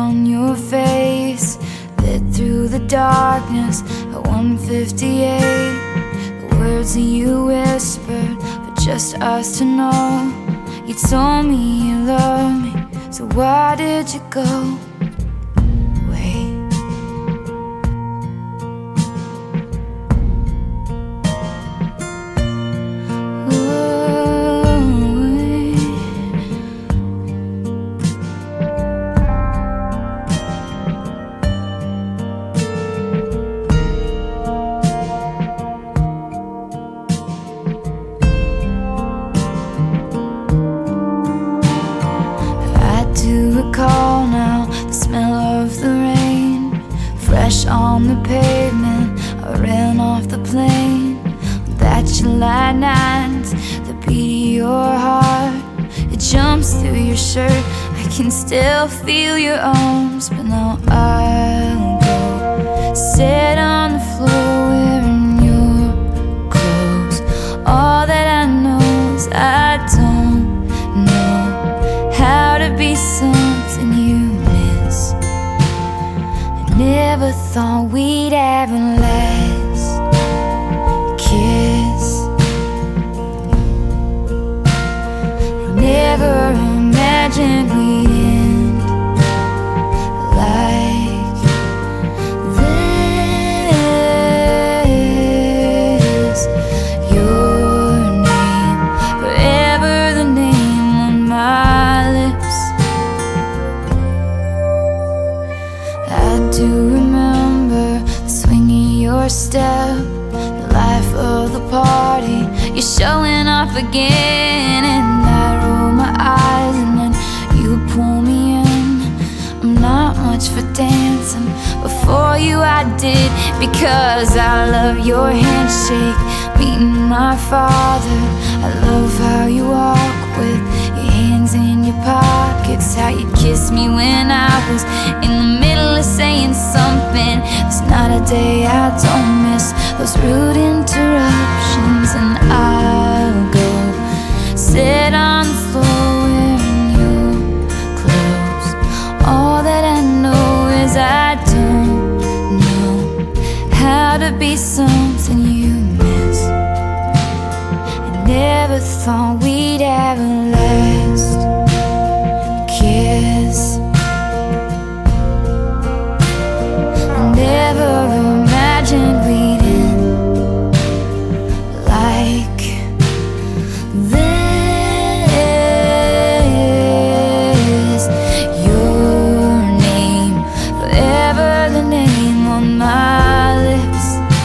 on your face, lit through the darkness at 1:58. The words that you whispered for just us to know. You told me you loved me, so why did you go? Recall now the smell of the rain, fresh on the pavement. I ran off the plane. That July night, the beat of your heart, it jumps through your shirt. I can still feel your arms, but now I'll go sit on the floor wearing your clothes. All that I know is I don't know how to be something you miss. I never thought we'd have a last kiss. I never imagined we'd end like this. Your name, forever the name on my lips. I do remember the swing of your step, the life of the party. You're showing off again, and I roll my eyes, and then you pull me in. I'm not much for dancing, before you I did, because I love your handshake, meeting my father. I love how you walk with your hands in your pockets, how you kissed me when I was in the middle of saying something. There's not a day I don't miss those rude interruptions. And I'll go sit on the floor wearing your clothes. All that I know is I don't know how to be something you miss. I never thought we'd have a last kiss. I never imagined we'd end like this. Your name, forever the name on my lips.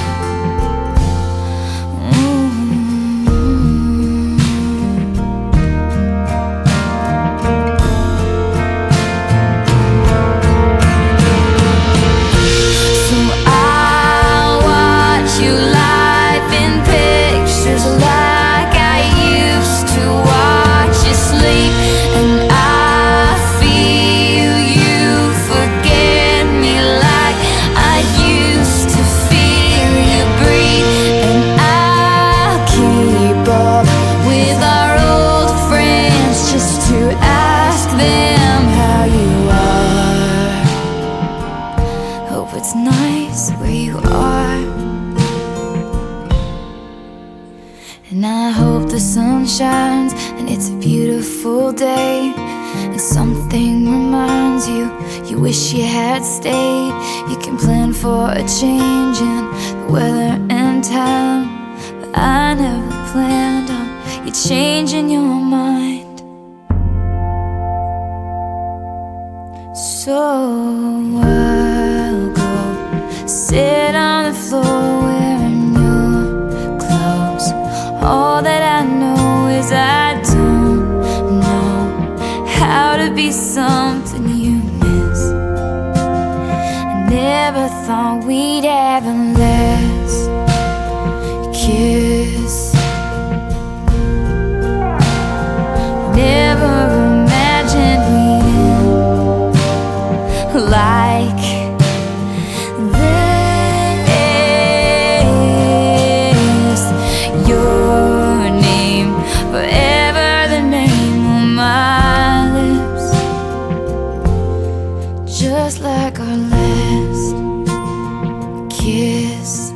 It's nice where you are, and I hope the sun shines and it's a beautiful day, and something reminds you you wish you had stayed. You can plan for a change in the weather and time, but I never planned on you changing your mind. So I'll go sit on the floor wearing your clothes. All that I know is I don't know how to be something you miss. I never thought we'd have a last kiss. Never imagined we'd end like this. Your name, forever the name on my lips. just like our last kiss.